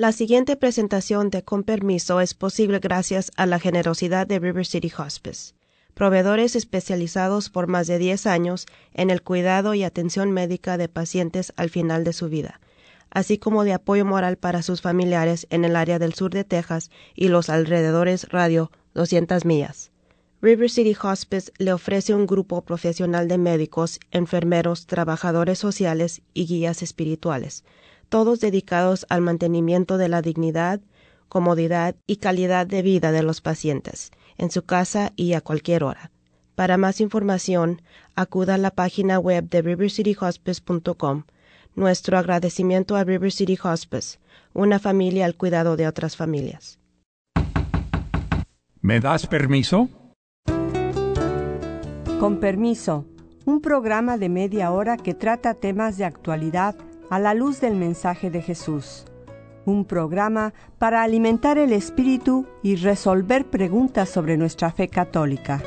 La siguiente presentación de Con Permiso es posible gracias a la generosidad de River City Hospice, proveedores especializados por más de 10 años en el cuidado y atención médica de pacientes al final de su vida, así como de apoyo moral para sus familiares en el área del sur de Texas y los alrededores radio 200 millas. River City Hospice le ofrece un grupo profesional de médicos, enfermeros, trabajadores sociales y guías espirituales, todos dedicados al mantenimiento de la dignidad, comodidad y calidad de vida de los pacientes, en su casa y a cualquier hora. Para más información, acuda a la página web de rivercityhospice.com. Nuestro agradecimiento a River City Hospice, una familia al cuidado de otras familias. ¿Me das permiso? Con Permiso, un programa de media hora que trata temas de actualidad a la luz del mensaje de Jesús. Un programa para alimentar el espíritu y resolver preguntas sobre nuestra fe católica.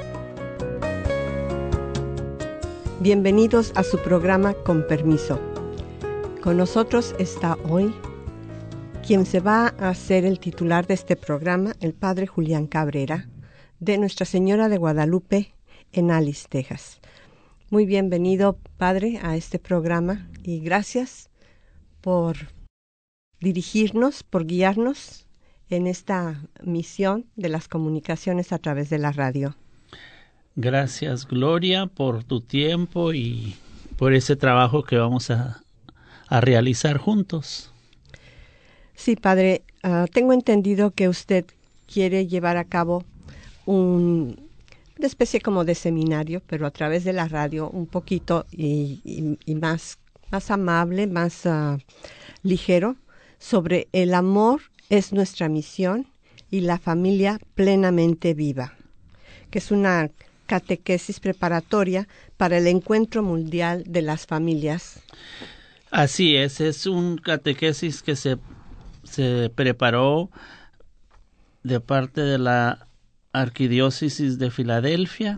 Bienvenidos a su programa Con Permiso. Con nosotros está hoy quien se va a ser el titular de este programa, el Padre Julián Cabrera, de Nuestra Señora de Guadalupe, en Alice, Texas. Muy bienvenido, Padre, a este programa y gracias por dirigirnos, por guiarnos en esta misión de las comunicaciones a través de la radio. Gracias, Gloria, por tu tiempo y por ese trabajo que vamos a realizar juntos. Sí, Padre, tengo entendido que usted quiere llevar a cabo una especie como de seminario, pero a través de la radio, un poquito y más amable, más ligero, sobre el amor es nuestra misión y la familia plenamente viva, que es una catequesis preparatoria para el Encuentro Mundial de las Familias. Así es un catequesis que se preparó de parte de la Arquidiócesis de Filadelfia,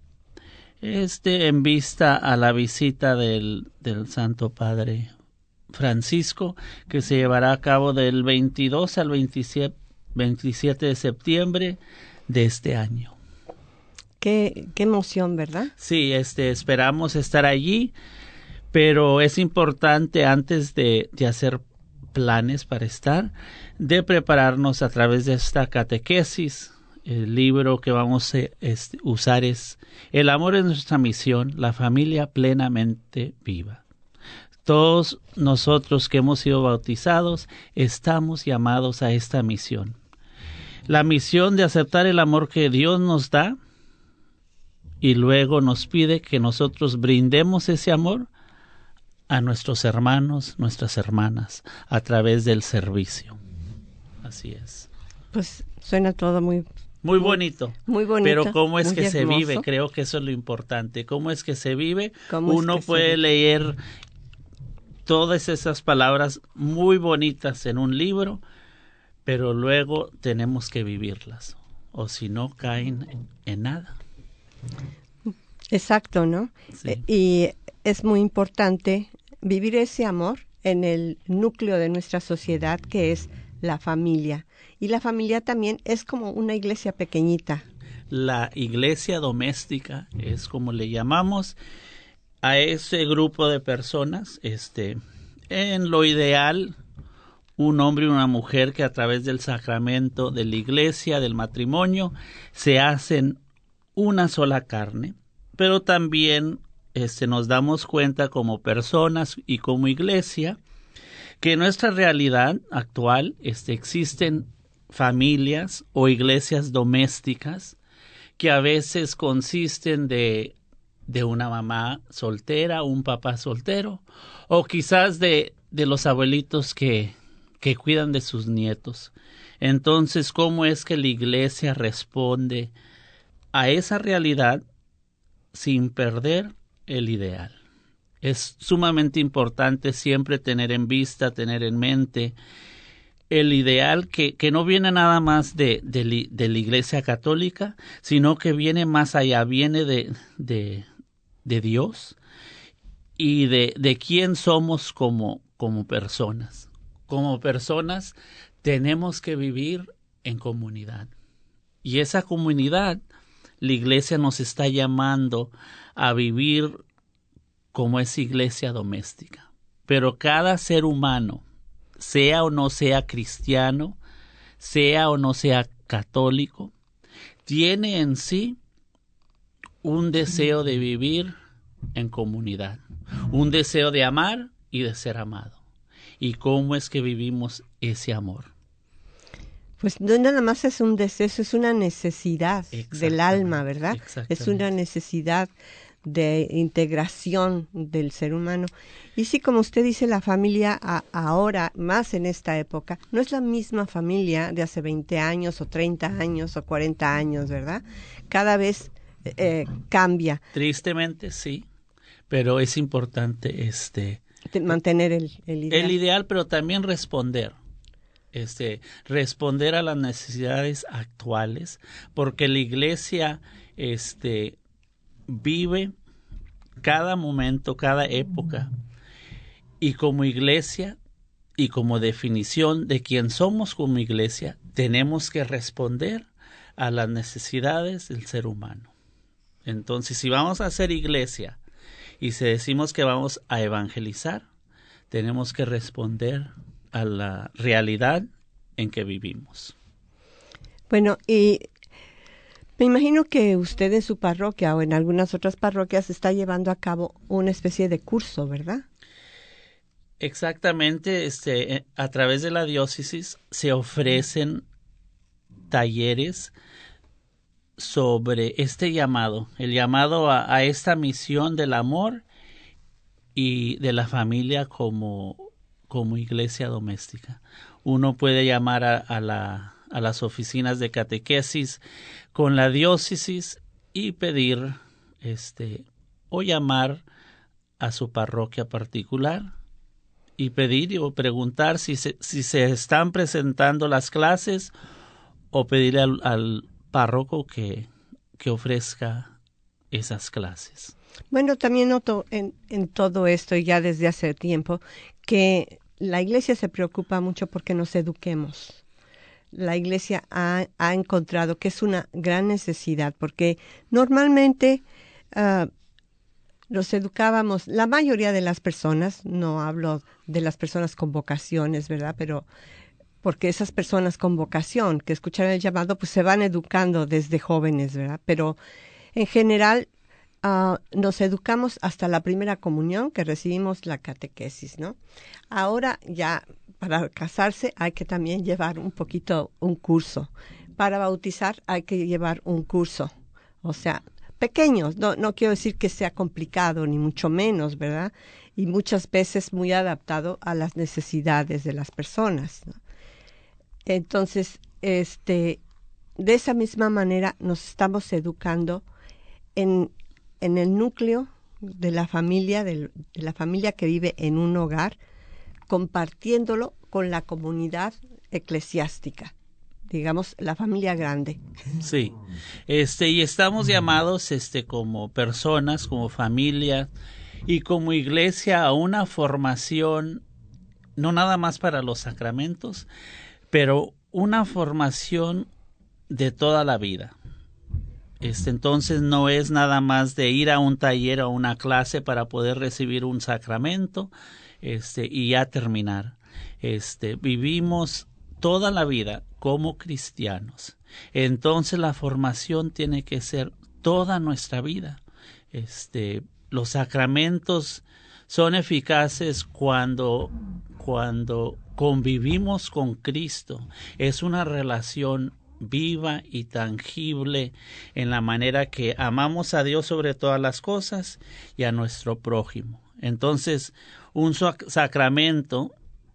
en vista a la visita del Santo Padre Francisco, que se llevará a cabo del 22 al 27 de septiembre de este año. Qué emoción, ¿verdad? Sí, esperamos estar allí, pero es importante antes de hacer planes para estar, de prepararnos a través de esta catequesis. El libro que vamos a usar es El amor es nuestra misión, la familia plenamente viva. Todos nosotros que hemos sido bautizados estamos llamados a esta misión. La misión de aceptar el amor que Dios nos da y luego nos pide que nosotros brindemos ese amor a nuestros hermanos, nuestras hermanas, a través del servicio. Así es. Pues suena todo muy bonito. Muy bonito. Pero ¿cómo es que hermoso. Se vive? Creo que eso es lo importante. ¿Cómo es que se vive? Uno puede leer todas esas palabras muy bonitas en un libro, pero luego tenemos que vivirlas, o si no caen en nada. Exacto, ¿no? Sí. Y es muy importante vivir ese amor en el núcleo de nuestra sociedad, que es la familia. Y la familia también es como una iglesia pequeñita. La iglesia doméstica es como le llamamos a ese grupo de personas, en lo ideal, un hombre y una mujer que a través del sacramento de la iglesia, del matrimonio, se hacen una sola carne, pero también nos damos cuenta como personas y como iglesia que en nuestra realidad actual existen familias o iglesias domésticas que a veces consisten de una mamá soltera, un papá soltero, o quizás de los abuelitos que cuidan de sus nietos. Entonces, ¿cómo es que la iglesia responde a esa realidad sin perder el ideal? Es sumamente importante siempre tener en vista, tener en mente el ideal que no viene nada más de la Iglesia Católica, sino que viene más allá, viene de Dios y de quién somos como personas. como personas tenemos que vivir en comunidad. Y esa comunidad, la iglesia nos está llamando a vivir como es iglesia doméstica. Pero cada ser humano, sea o no sea cristiano, sea o no sea católico, tiene en sí un deseo de vivir en comunidad, un deseo de amar y de ser amado. ¿Y cómo es que vivimos ese amor? Pues no nada más es un deseo, es una necesidad del alma, ¿verdad? Es una necesidad de integración del ser humano. Y sí, como usted dice, la familia ahora, más en esta época, no es la misma familia de hace 20 años o 30 años o 40 años, ¿verdad? Cada vez cambia. Tristemente sí, pero es importante mantener el ideal. El ideal, pero también responder a las necesidades actuales, porque la iglesia vive cada momento, cada época, y como iglesia y como definición de quién somos como iglesia, tenemos que responder a las necesidades del ser humano. Entonces, si vamos a hacer iglesia y si decimos que vamos a evangelizar, tenemos que responder a la realidad en que vivimos. Bueno, y me imagino que usted en su parroquia o en algunas otras parroquias está llevando a cabo una especie de curso, ¿verdad? Exactamente, a través de la diócesis se ofrecen talleres sobre este llamado, el llamado a esta misión del amor y de la familia como iglesia doméstica. Uno puede llamar a las oficinas de catequesis con la diócesis y pedir o llamar a su parroquia particular y pedir o preguntar si se están presentando las clases o pedirle al párroco que ofrezca esas clases. Bueno, también noto en todo esto, y ya desde hace tiempo, que la iglesia se preocupa mucho porque nos eduquemos. La iglesia ha encontrado que es una gran necesidad, porque normalmente nos educábamos, la mayoría de las personas, no hablo de las personas con vocaciones, ¿verdad? Pero porque esas personas con vocación que escuchan el llamado, pues se van educando desde jóvenes, ¿verdad? Pero en general nos educamos hasta la primera comunión, que recibimos la catequesis, ¿no? Ahora ya para casarse hay que también llevar un curso. Para bautizar hay que llevar un curso. O sea, pequeños, no quiero decir que sea complicado, ni mucho menos, ¿verdad? Y muchas veces muy adaptado a las necesidades de las personas, ¿no? Entonces, de esa misma manera nos estamos educando en el núcleo de la familia, de la familia que vive en un hogar, compartiéndolo con la comunidad eclesiástica, digamos, la familia grande. Sí, y estamos llamados, como personas, como familia y como iglesia a una formación, no nada más para los sacramentos, pero una formación de toda la vida. Entonces no es nada más de ir a un taller o una clase para poder recibir un sacramento, y ya terminar. Vivimos toda la vida como cristianos. Entonces la formación tiene que ser toda nuestra vida. Los sacramentos son eficaces cuando convivimos con Cristo. Es una relación viva y tangible en la manera que amamos a Dios sobre todas las cosas y a nuestro prójimo. Entonces, un sacramento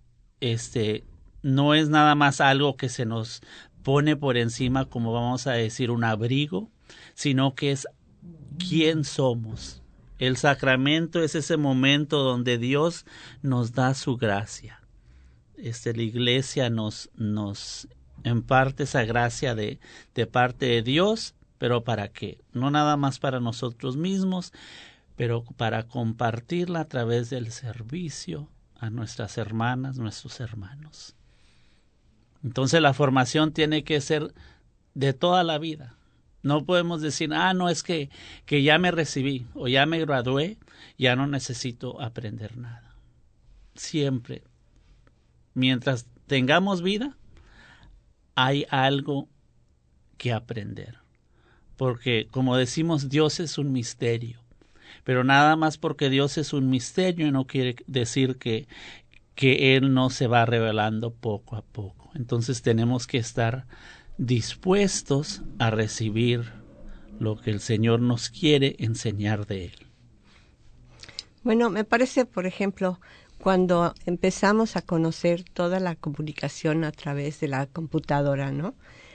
no es nada más algo que se nos pone por encima, como vamos a decir, un abrigo, sino que es quién somos. El sacramento es ese momento donde Dios nos da su gracia. La iglesia nos imparte esa gracia de parte de Dios, pero ¿para qué? No nada más para nosotros mismos, pero para compartirla a través del servicio a nuestras hermanas, nuestros hermanos. Entonces la formación tiene que ser de toda la vida. No podemos decir, no, es que ya me recibí o ya me gradué, ya no necesito aprender nada. Siempre, mientras tengamos vida, hay algo que aprender. Porque, como decimos, Dios es un misterio. Pero nada más porque Dios es un misterio no quiere decir que Él no se va revelando poco a poco. Entonces tenemos que estar dispuestos a recibir lo que el Señor nos quiere enseñar de Él. Bueno, me parece, por ejemplo, cuando empezamos a conocer toda la comunicación a través de la computadora, ¿no?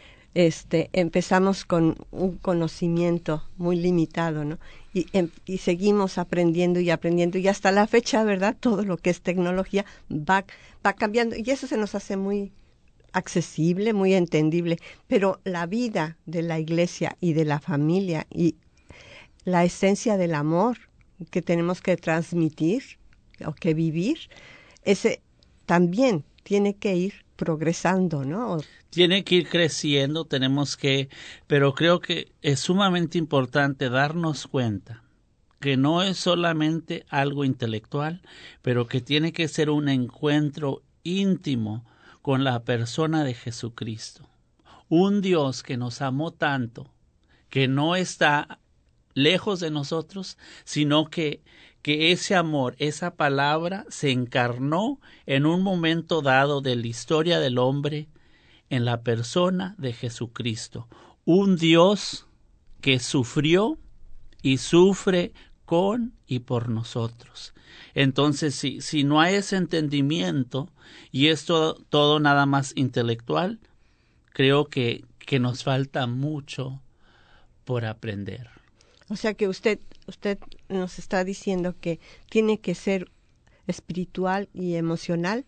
Empezamos con un conocimiento muy limitado, ¿no? Y seguimos aprendiendo y aprendiendo, y hasta la fecha, ¿verdad? Todo lo que es tecnología va cambiando, y eso se nos hace muy accesible, muy entendible, pero la vida de la iglesia y de la familia y la esencia del amor que tenemos que transmitir o que vivir, ese también tiene que ir progresando, ¿no? Tiene que ir creciendo, pero creo que es sumamente importante darnos cuenta que no es solamente algo intelectual, pero que tiene que ser un encuentro íntimo con la persona de Jesucristo. Un Dios que nos amó tanto, que no está lejos de nosotros, sino que ese amor, esa palabra se encarnó en un momento dado de la historia del hombre en la persona de Jesucristo. Un Dios que sufrió y sufre con y por nosotros. Entonces, si no hay ese entendimiento y es todo nada más intelectual, creo que nos falta mucho por aprender. O sea que usted nos está diciendo que tiene que ser espiritual y emocional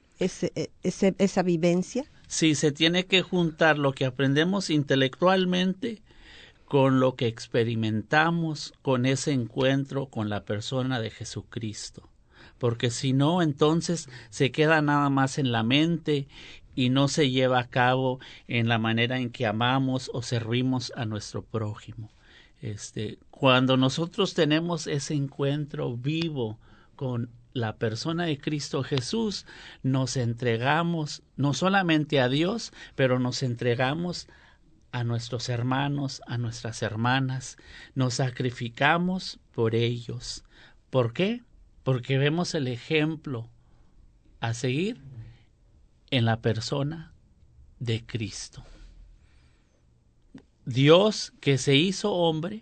esa vivencia. Sí, se tiene que juntar lo que aprendemos intelectualmente con lo que experimentamos con ese encuentro con la persona de Jesucristo. Porque si no, entonces se queda nada más en la mente y no se lleva a cabo en la manera en que amamos o servimos a nuestro prójimo. Cuando nosotros tenemos ese encuentro vivo con la persona de Cristo Jesús, nos entregamos no solamente a Dios, pero nos entregamos a nuestros hermanos, a nuestras hermanas, nos sacrificamos por ellos. ¿Por qué? Porque vemos el ejemplo a seguir en la persona de Cristo. Dios que se hizo hombre,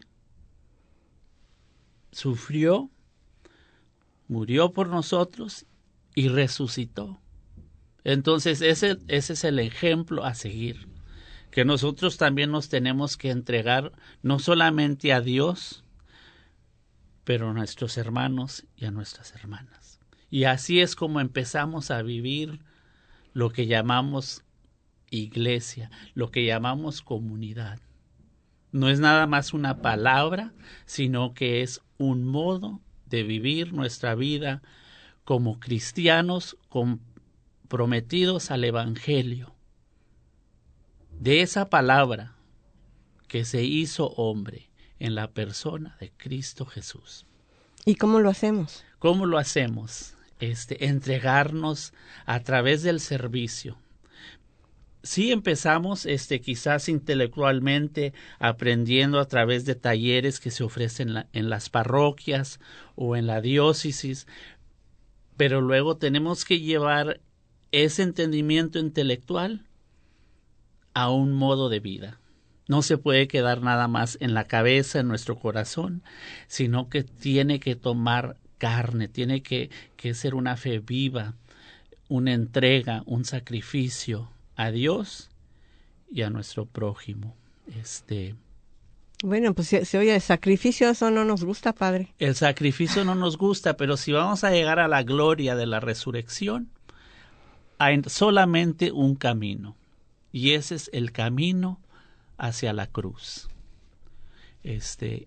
sufrió, murió por nosotros y resucitó. Entonces ese es el ejemplo a seguir, que nosotros también nos tenemos que entregar no solamente a Dios, pero a nuestros hermanos y a nuestras hermanas. Y así es como empezamos a vivir lo que llamamos iglesia, lo que llamamos comunidad. No es nada más una palabra, sino que es un modo de vivir nuestra vida como cristianos comprometidos al Evangelio. De esa palabra que se hizo hombre en la persona de Cristo Jesús. ¿Y cómo lo hacemos? ¿Cómo lo hacemos? Entregarnos a través del servicio. Sí empezamos quizás intelectualmente aprendiendo a través de talleres que se ofrecen en las parroquias o en la diócesis, pero luego tenemos que llevar ese entendimiento intelectual a un modo de vida. No se puede quedar nada más en la cabeza, en nuestro corazón, sino que tiene que tomar carne, tiene que ser una fe viva, una entrega, un sacrificio a Dios y a nuestro prójimo. Bueno, pues se oye, el sacrificio, eso no nos gusta, Padre. El sacrificio no nos gusta, pero si vamos a llegar a la gloria de la resurrección, hay solamente un camino, y ese es el camino hacia la cruz.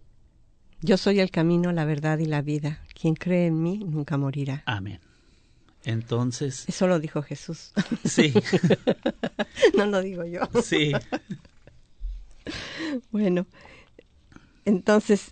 Yo soy el camino, la verdad y la vida. Quien cree en mí nunca morirá. Amén. Entonces... Eso lo dijo Jesús. Sí. No lo digo yo. Sí. Bueno, entonces,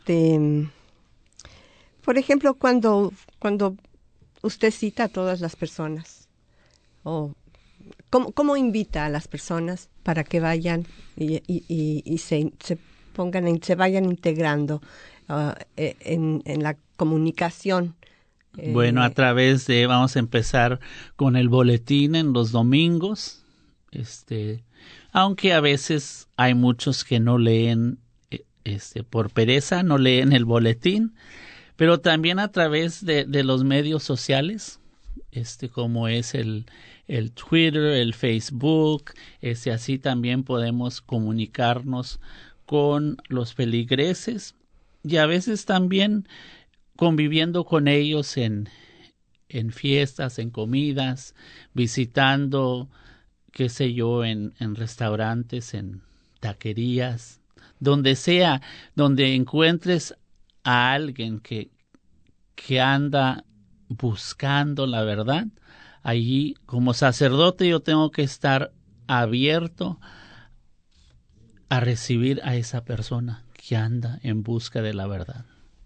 por ejemplo, cuando usted cita a todas las personas, o ¿cómo invita a las personas para que vayan y se pongan, se vayan integrando en la comunicación? Bueno, a través de, vamos a empezar con el boletín en los domingos, aunque a veces hay muchos que no leen, por pereza, no leen el boletín, pero también a través de los medios sociales, como es el Twitter, el Facebook, así también podemos comunicarnos con los feligreses y a veces también conviviendo con ellos en fiestas, en comidas, visitando, qué sé yo, en restaurantes, en taquerías, donde sea, donde encuentres a alguien que anda buscando la verdad. Allí, como sacerdote, yo tengo que estar abierto a recibir a esa persona que anda en busca de la verdad.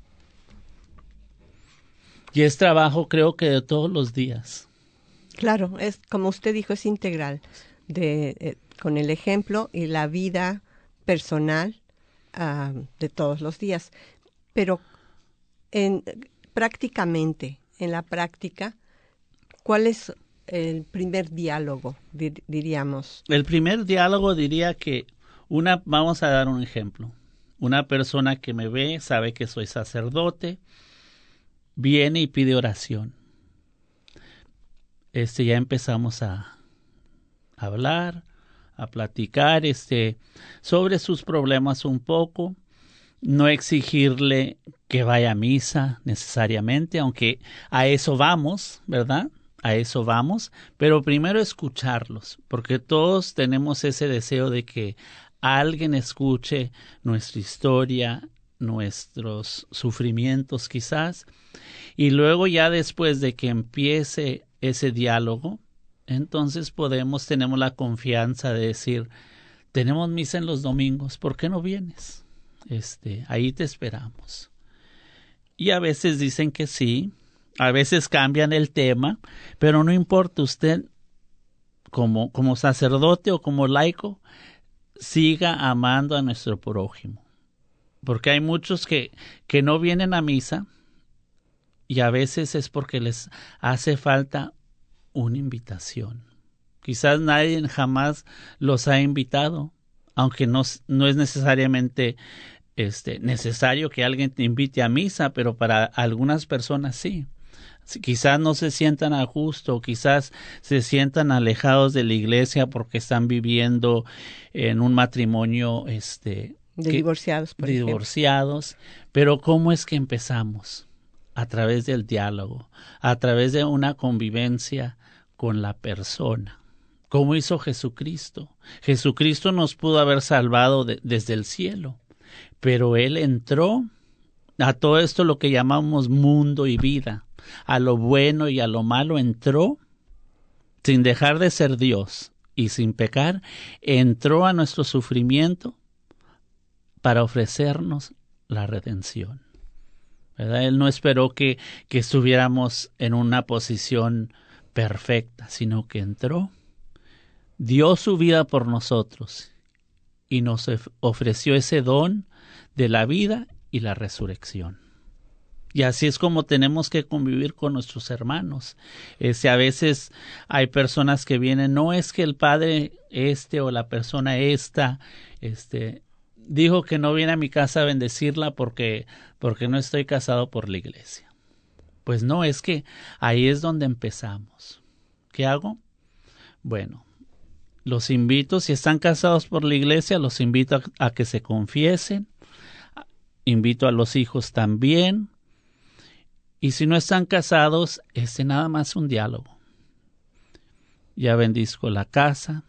Y es trabajo, creo que de todos los días. Claro, es como usted dijo, es integral, con el ejemplo y la vida personal de todos los días. Pero prácticamente, en la práctica, ¿cuál es el primer diálogo, diríamos? El primer diálogo diría que vamos a dar un ejemplo. Una persona que me ve, sabe que soy sacerdote, viene y pide oración. Ya empezamos a hablar, a platicar, sobre sus problemas un poco. No exigirle que vaya a misa necesariamente, aunque a eso vamos, ¿verdad? A eso vamos, pero primero escucharlos, porque todos tenemos ese deseo de que alguien escuche nuestra historia, nuestros sufrimientos quizás, y luego ya después de que empiece ese diálogo, entonces tenemos la confianza de decir, tenemos misa en los domingos, ¿por qué no vienes? Ahí te esperamos. Y a veces dicen que sí, a veces cambian el tema, pero no importa, usted como sacerdote o como laico, siga amando a nuestro prójimo. Porque hay muchos que no vienen a misa y a veces es porque les hace falta una invitación. Quizás nadie jamás los ha invitado, aunque no es necesariamente necesario que alguien te invite a misa, pero para algunas personas sí. Quizás no se sientan a gusto, quizás se sientan alejados de la iglesia porque están viviendo en un matrimonio divorciados, por ejemplo. Pero ¿cómo es que empezamos? A través del diálogo, a través de una convivencia con la persona. ¿Cómo hizo Jesucristo? Jesucristo nos pudo haber salvado desde el cielo, pero Él entró a todo esto lo que llamamos mundo y vida, a lo bueno y a lo malo entró, sin dejar de ser Dios y sin pecar, entró a nuestro sufrimiento para ofrecernos la redención. ¿Verdad? Él no esperó que estuviéramos en una posición perfecta, sino que entró, dio su vida por nosotros y nos ofreció ese don de la vida y la resurrección. Y así es como tenemos que convivir con nuestros hermanos. A veces hay personas que vienen, no es que el padre o la persona esta, dijo que no viene a mi casa a bendecirla porque no estoy casado por la iglesia. Pues no, es que ahí es donde empezamos. ¿Qué hago? Bueno, los invito, si están casados por la iglesia, los invito a que se confiesen. Invito a los hijos también. Y si no están casados, nada más un diálogo. Ya bendizco la casa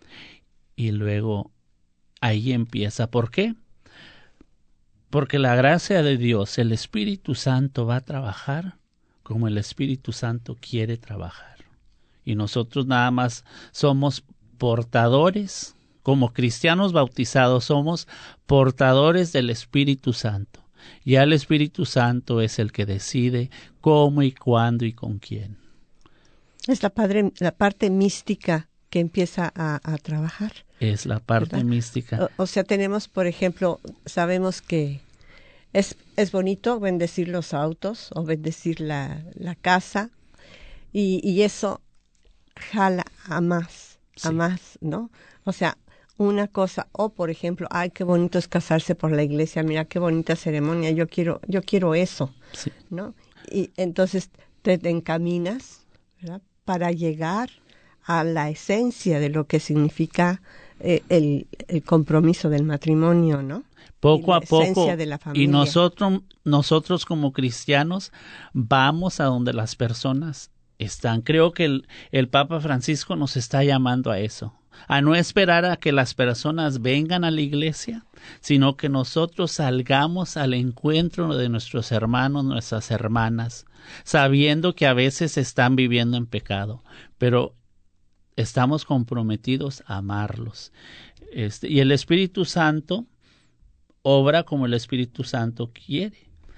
y luego ahí empieza. ¿Por qué? Porque la gracia de Dios, el Espíritu Santo va a trabajar como el Espíritu Santo quiere trabajar. Y nosotros nada más somos portadores, como cristianos bautizados somos portadores del Espíritu Santo. Ya el Espíritu Santo es el que decide cómo y cuándo y con quién. Es la parte mística que empieza a trabajar. Es la parte ¿verdad? mística. O sea, tenemos, por ejemplo, sabemos que es bonito bendecir los autos o bendecir la casa y eso jala a más, ¿no? O sea, una cosa, o por ejemplo, ay, qué bonito es casarse por la iglesia, mira qué bonita ceremonia, yo quiero eso, Sí. ¿no? Y entonces te encaminas, ¿verdad?, para llegar a la esencia de lo que significa el compromiso del matrimonio, ¿no? Poco a poco, de la familia. y nosotros como cristianos vamos a donde las personas están. Creo que el Papa Francisco nos está llamando a eso, a no esperar a que las personas vengan a la iglesia, sino que nosotros salgamos al encuentro de nuestros hermanos, nuestras hermanas, sabiendo que a veces están viviendo en pecado, pero estamos comprometidos a amarlos. Y el Espíritu Santo obra como el Espíritu Santo quiere.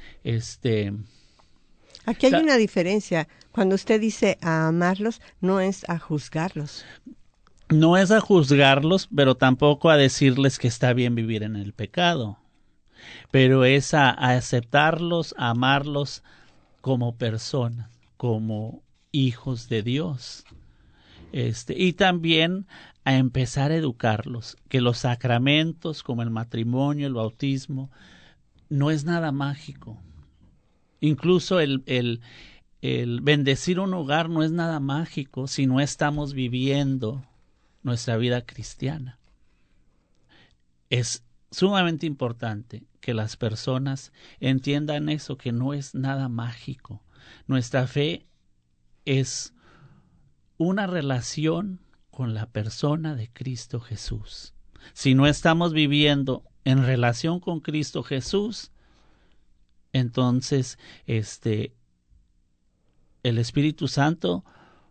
Aquí hay una diferencia. Cuando usted dice a amarlos, no es a juzgarlos. No es a juzgarlos, pero tampoco a decirles que está bien vivir en el pecado. Pero es a aceptarlos, a amarlos como personas, como hijos de Dios. Y también a empezar a educarlos, que los sacramentos como el matrimonio, el bautismo, no es nada mágico. Incluso el bendecir un hogar no es nada mágico si no estamos viviendo nuestra vida cristiana. Es sumamente importante que las personas entiendan eso, que no es nada mágico. Nuestra fe es una relación con la persona de Cristo Jesús. Si no estamos viviendo en relación con Cristo Jesús, entonces el Espíritu Santo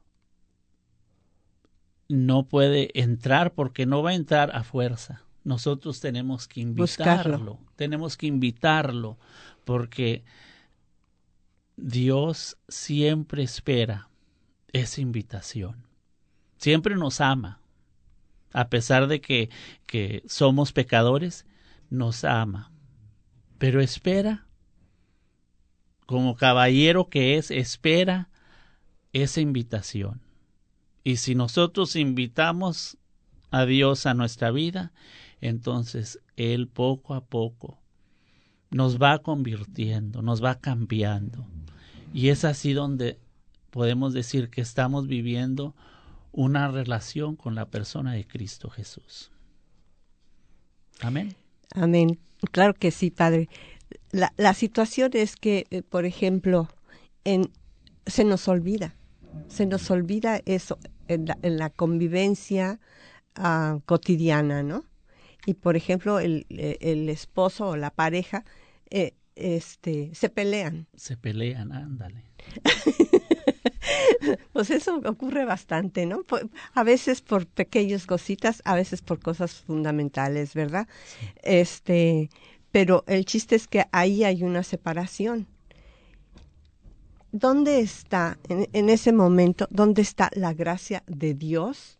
no puede entrar, porque no va a entrar a fuerza. Nosotros tenemos que invitarlo. Tenemos que invitarlo, porque Dios siempre espera esa invitación. Siempre nos ama. A pesar de que somos pecadores, nos ama. Pero espera, como caballero que es, espera esa invitación. Y si nosotros invitamos a Dios a nuestra vida, entonces Él poco a poco nos va convirtiendo, nos va cambiando. Y es así donde podemos decir que estamos viviendo una relación con la persona de Cristo Jesús. Amén. Amén. Claro que sí, Padre. La situación es que, por ejemplo, se nos olvida eso en la convivencia cotidiana, ¿no? Y, por ejemplo, el esposo o la pareja se pelean. Se pelean, ándale. Pues eso ocurre bastante, ¿no? A veces por pequeñas cositas, a veces por cosas fundamentales, ¿verdad? Sí. Pero el chiste es que ahí hay una separación. ¿Dónde está, en ese momento, dónde está la gracia de Dios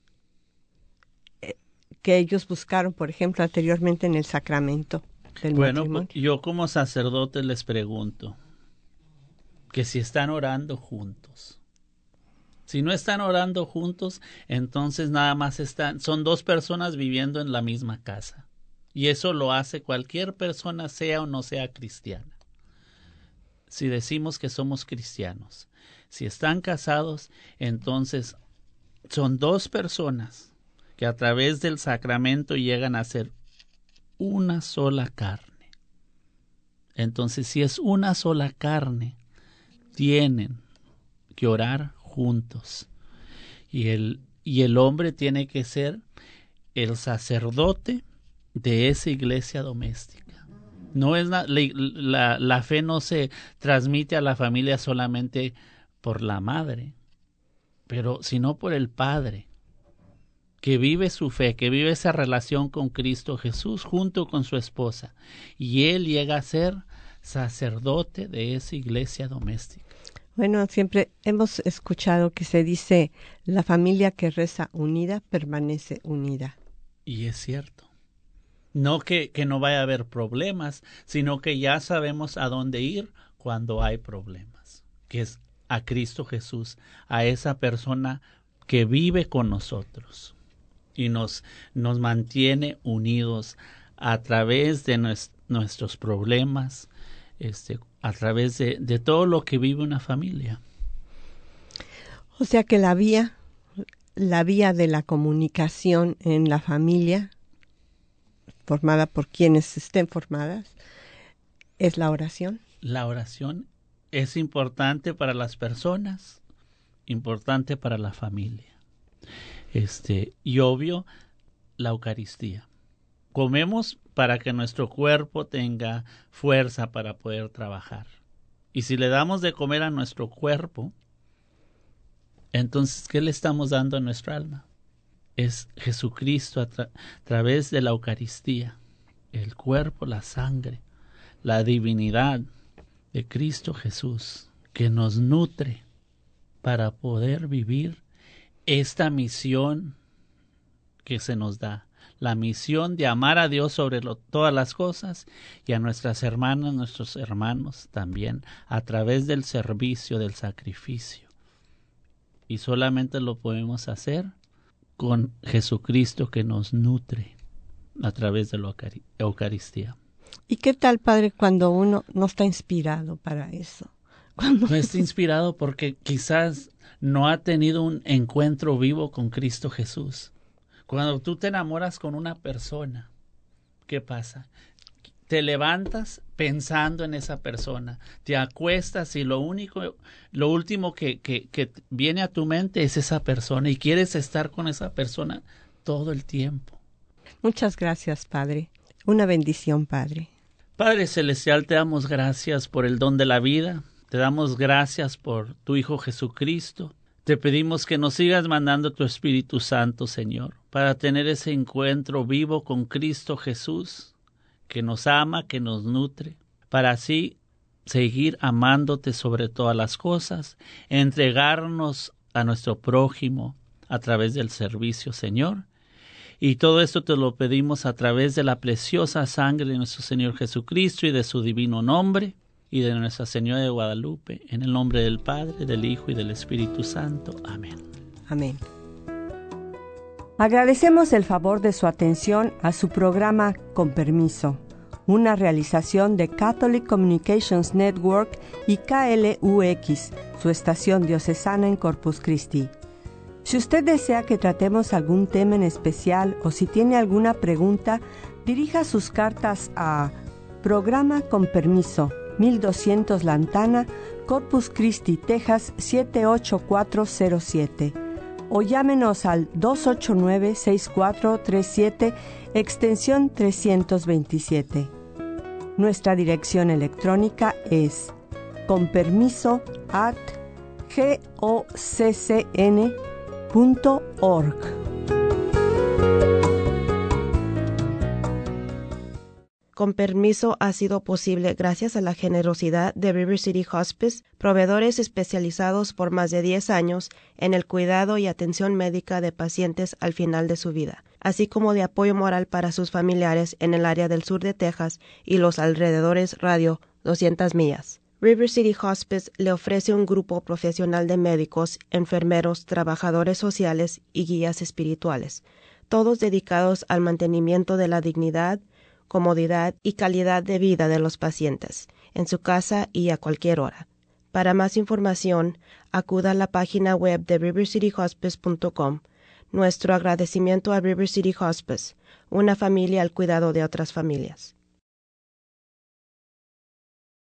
que ellos buscaron, por ejemplo, anteriormente en el sacramento del matrimonio? Yo como sacerdote les pregunto que si están orando juntos. Si no están orando juntos, entonces nada más son dos personas viviendo en la misma casa. Y eso lo hace cualquier persona, sea o no sea cristiana. Si decimos que somos cristianos, si están casados, entonces son dos personas que a través del sacramento llegan a ser una sola carne. Entonces, si es una sola carne, tienen que orar juntos. Y el hombre tiene que ser el sacerdote de esa iglesia doméstica. No es la fe no se transmite a la familia solamente por la madre, sino por el padre, que vive su fe, que vive esa relación con Cristo Jesús junto con su esposa, y él llega a ser sacerdote de esa iglesia doméstica. Bueno, siempre hemos escuchado que se dice, la familia que reza unida permanece unida. Y es cierto. No que no vaya a haber problemas, sino que ya sabemos a dónde ir cuando hay problemas, que es a Cristo Jesús, a esa persona que vive con nosotros y nos mantiene unidos a través de nuestros problemas, a través de todo lo que vive una familia. O sea que la vía de la comunicación en la familia, formada por quienes estén formadas, es la oración. La oración es importante para las personas, importante para la familia. Y obvio, la Eucaristía. Comemos para que nuestro cuerpo tenga fuerza para poder trabajar. Y si le damos de comer a nuestro cuerpo, entonces, ¿qué le estamos dando a nuestra alma? Es Jesucristo a través de la Eucaristía, el cuerpo, la sangre, la divinidad de Cristo Jesús, que nos nutre para poder vivir esta misión que se nos da, la misión de amar a Dios sobre todas las cosas y a nuestras hermanas, nuestros hermanos también, a través del servicio, del sacrificio. Y solamente lo podemos hacer con Jesucristo que nos nutre a través de la Eucaristía. ¿Y qué tal, Padre, cuando uno no está inspirado para eso? No está inspirado porque quizás no ha tenido un encuentro vivo con Cristo Jesús. Cuando tú te enamoras con una persona, ¿qué pasa? Te levantas pensando en esa persona, te acuestas y lo último que viene a tu mente es esa persona y quieres estar con esa persona todo el tiempo. Muchas gracias, Padre. Una bendición, Padre. Padre Celestial, te damos gracias por el don de la vida, te damos gracias por tu Hijo Jesucristo. Te pedimos que nos sigas mandando tu Espíritu Santo, Señor, para tener ese encuentro vivo con Cristo Jesús, que nos ama, que nos nutre, para así seguir amándote sobre todas las cosas, entregarnos a nuestro prójimo a través del servicio, Señor. Y todo esto te lo pedimos a través de la preciosa sangre de nuestro Señor Jesucristo y de su divino nombre, y de Nuestra Señora de Guadalupe, en el nombre del Padre, del Hijo y del Espíritu Santo. Amén. Amén. Agradecemos el favor de su atención a su programa Con Permiso, una realización de Catholic Communications Network y KLUX, su estación diocesana en Corpus Christi. Si usted desea que tratemos algún tema en especial o si tiene alguna pregunta, dirija sus cartas a Programa Con Permiso, 1200 Lantana, Corpus Christi, Texas 78407, o llámenos al 289-6437, extensión 327. Nuestra dirección electrónica es conpermiso@goccn.org. Con Permiso ha sido posible gracias a la generosidad de River City Hospice, proveedores especializados por más de 10 años en el cuidado y atención médica de pacientes al final de su vida, así como de apoyo moral para sus familiares en el área del sur de Texas y los alrededores radio 200 millas. River City Hospice le ofrece un grupo profesional de médicos, enfermeros, trabajadores sociales y guías espirituales, todos dedicados al mantenimiento de la dignidad, comodidad y calidad de vida de los pacientes, en su casa y a cualquier hora. Para más información, acuda a la página web de rivercityhospice.com. Nuestro agradecimiento a River City Hospice, una familia al cuidado de otras familias.